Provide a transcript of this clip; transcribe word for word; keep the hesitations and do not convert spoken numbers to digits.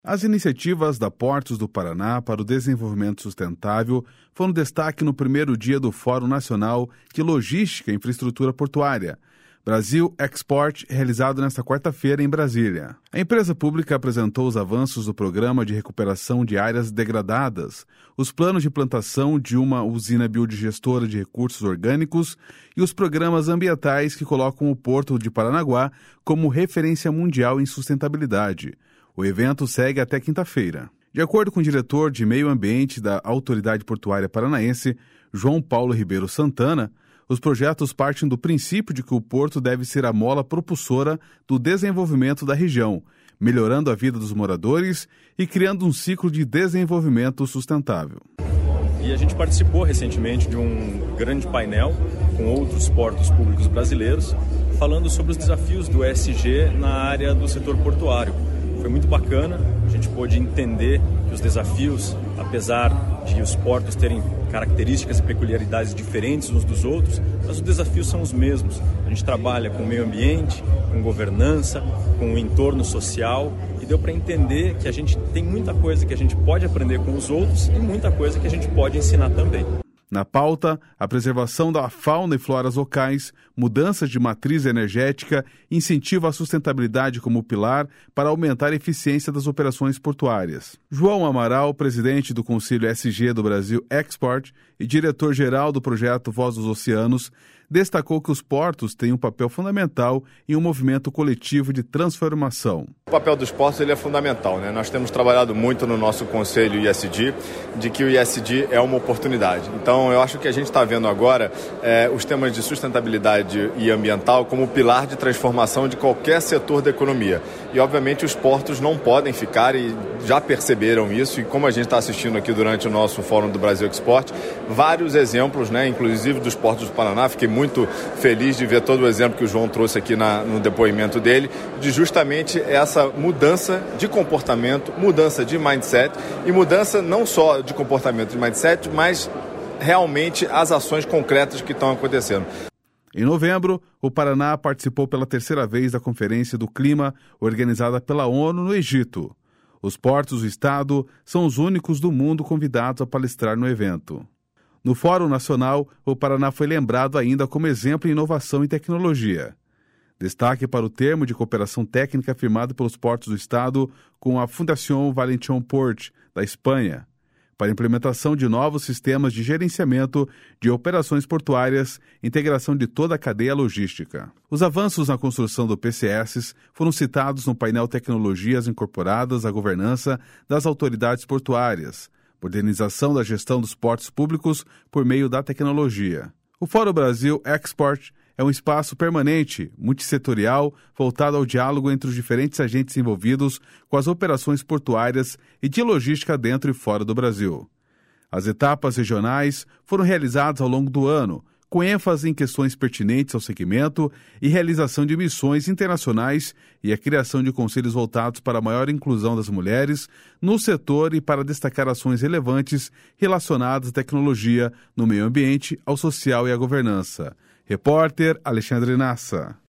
As iniciativas da Portos do Paraná para o Desenvolvimento Sustentável foram destaque no primeiro dia do Fórum Nacional de Logística e Infraestrutura Portuária, Brasil Export, realizado nesta quarta-feira em Brasília. A empresa pública apresentou os avanços do Programa de Recuperação de Áreas Degradadas, os planos de plantação de uma usina biodigestora de recursos orgânicos e os programas ambientais que colocam o Porto de Paranaguá como referência mundial em sustentabilidade. O evento segue até quinta-feira. De acordo com o diretor de Meio Ambiente da Autoridade Portuária Paranaense, João Paulo Ribeiro Santana, os projetos partem do princípio de que o porto deve ser a mola propulsora do desenvolvimento da região, melhorando a vida dos moradores e criando um ciclo de desenvolvimento sustentável. E a gente participou recentemente de um grande painel com outros portos públicos brasileiros, falando sobre os desafios do E S G na área do setor portuário. Foi muito bacana, a gente pôde entender que os desafios, apesar de os portos terem características e peculiaridades diferentes uns dos outros, mas os desafios são os mesmos. A gente trabalha com o meio ambiente, com governança, com o entorno social e deu para entender que a gente tem muita coisa que a gente pode aprender com os outros e muita coisa que a gente pode ensinar também. Na pauta, a preservação da fauna e floras locais, mudanças de matriz energética e incentivo à sustentabilidade como pilar para aumentar a eficiência das operações portuárias. João Amaral, presidente do Conselho E S G do Brasil Export e diretor-geral do projeto Voz dos Oceanos, destacou que os portos têm um papel fundamental em um movimento coletivo de transformação. O papel dos portos ele é fundamental, né? Nós temos trabalhado muito no nosso Conselho E S G de que o E S G é uma oportunidade. Então, eu acho que a gente está vendo agora é, os temas de sustentabilidade e ambiental como pilar de transformação de qualquer setor da economia. E, obviamente, os portos não podem ficar, e já perceberam isso, e como a gente está assistindo aqui durante o nosso Fórum do Brasil Export, vários exemplos, né, inclusive dos portos do Paraná. Fiquei muito feliz de ver todo o exemplo que o João trouxe aqui na, no depoimento dele, de justamente essa mudança de comportamento, mudança de mindset, e mudança não só de comportamento de mindset, mas realmente as ações concretas que estão acontecendo. Em novembro, o Paraná participou pela terceira vez da Conferência do Clima, organizada pela ONU no Egito. Os portos do estado são os únicos do mundo convidados a palestrar no evento. No Fórum Nacional, o Paraná foi lembrado ainda como exemplo em inovação e tecnologia. Destaque para o termo de cooperação técnica firmado pelos portos do estado com a Fundación Valentín Port, da Espanha, para a implementação de novos sistemas de gerenciamento de operações portuárias, integração de toda a cadeia logística. Os avanços na construção do P C S foram citados no painel Tecnologias Incorporadas à Governança das Autoridades Portuárias, modernização da gestão dos portos públicos por meio da tecnologia. O Fórum Brasil Export é um espaço permanente, multissetorial, voltado ao diálogo entre os diferentes agentes envolvidos com as operações portuárias e de logística dentro e fora do Brasil. As etapas regionais foram realizadas ao longo do ano, com ênfase em questões pertinentes ao segmento e realização de missões internacionais e a criação de conselhos voltados para a maior inclusão das mulheres no setor e para destacar ações relevantes relacionadas à tecnologia, no meio ambiente, ao social e à governança. Repórter Alexandre Nassa.